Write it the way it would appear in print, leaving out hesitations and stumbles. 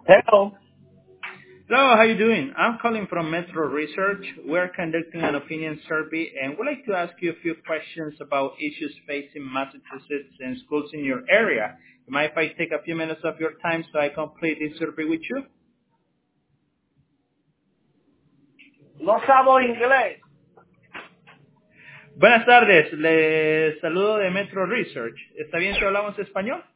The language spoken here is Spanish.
Hello. Hello, how you doing? I'm calling from Metro Research. We're conducting an opinion survey and would like to ask you a few questions about issues facing Massachusetts and schools in your area. You mind if I take a few minutes of your time so I complete this survey with you? No sabo inglés. Buenas tardes, les saludo de Metro Research. ¿Está bien si hablamos español?